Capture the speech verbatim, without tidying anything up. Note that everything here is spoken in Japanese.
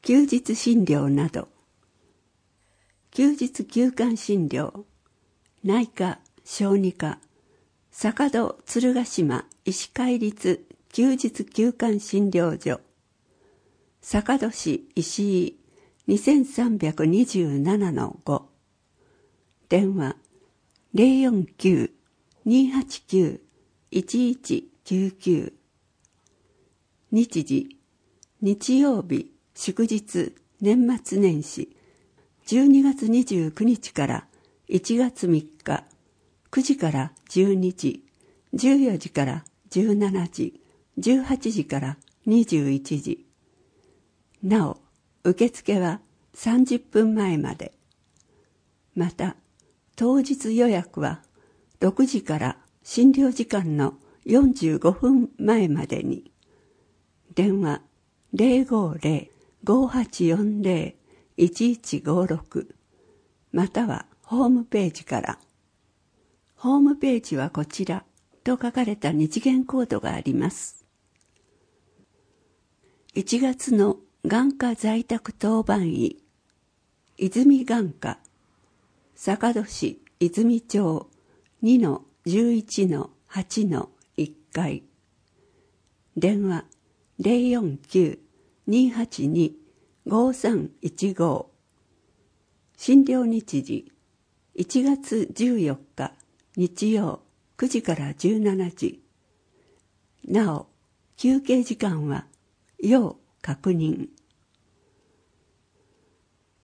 休日診療など。休日休館診療、内科、小児科、坂戸鶴ヶ島医師会立休日休館診療所、坂戸市石井 にさんににななのご、電話 ゼロよんきゅう にはちきゅう いちいちきゅうきゅう、日時、日曜日、祝日、年末年始、じゅうにがつにじゅうくにちからいちがつみっか、くじからじゅうにじ、じゅうよじからじゅうしちじ、じゅうはちじからにじゅういちじ。なお、受付はさんじゅっぷんまえまで。また、当日予約はろくじから診療時間のよんじゅうごふんまえまでに。電話 ゼロごゼロ ごはちよんゼロ いちいちごろく またはホームページから。ホームページはこちらと書かれた日元コードがあります。いちがつの眼科在宅当番医、泉眼科、坂戸市泉町 にのじゅういちのはちのいっかい。電話 ゼロよんきゅう にはちに ごさんいちご。診療日時いちがつじゅうよっか日曜くじからじゅうしちじ。なお、休憩時間は要確認。